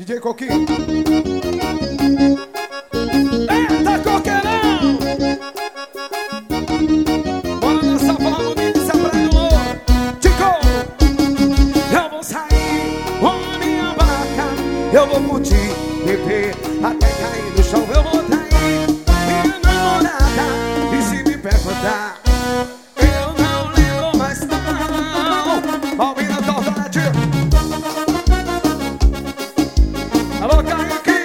DJ Coquinho. Eita, coqueirão! Bora dançar, falar bonito, se abraçou. Tico! Eu vou sair com minha vaca, eu vou curtir, beber, até cair no chão. Eu vou trair minha namorada, e se me perguntar, eu não lembro mais não. Palminha da Tordade. Alô, Kaique!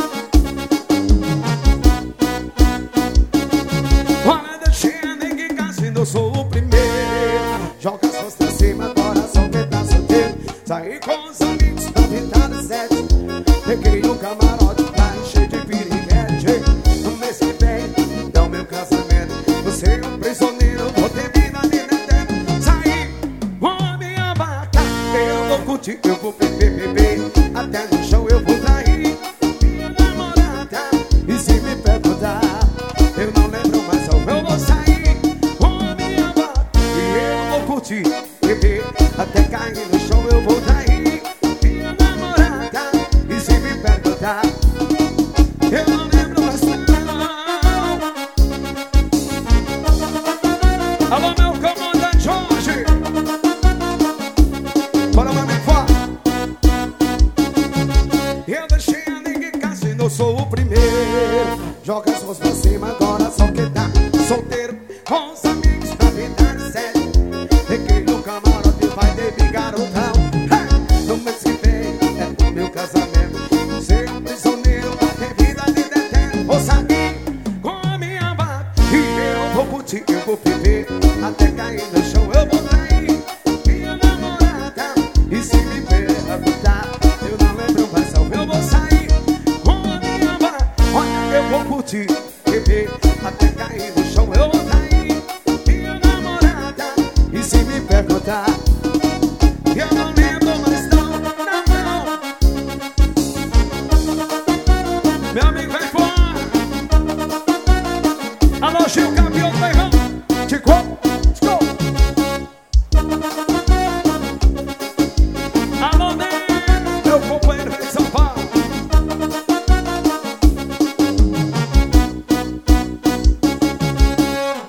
Olha, deixei ninguém casinho, eu sou o primeiro. Joga as mãos pra cima, coração que tá solteiro. Saí com os amigos pra pintar no set. Peguei um camarote pra encher de piriguete. No mês que vem, é o meu casamento. Você é um prisioneiro, vou ter vida de dentro. Saí com a minha vaca, eu vou curtir, eu vou beber, até no chão eu vou trair minha namorada. E se me perguntar, eu não lembro mais ao eu vou sair com a minha vaca, e eu vou curtir, beber, até cair no chão eu vou trair minha namorada. E se me perguntar, eu não lembro mais não. Alô, meu comandante Jorge. Bora, meu amigo, fora. Eu deixei a ninguém casinho, eu sou o primeiro. Joga as mãos pra cima, agora só que tá solteiro. Com os amigos pra pintar de série. Peguei no camarote, vai ter garotão. No mês que vem é o meu casamento. Ser um prisioneiro, vai ter vida de detento. Vou sair com a minha vaca, e eu vou curtir, eu vou beber, até cair no chão eu vou trair minha namorada. E se me perguntar, eu não lembro mais ao eu vou sair com a minha vaca. Olha, eu vou curtir, beber, até cair no chão eu vou trair minha namorada. E se me perguntar,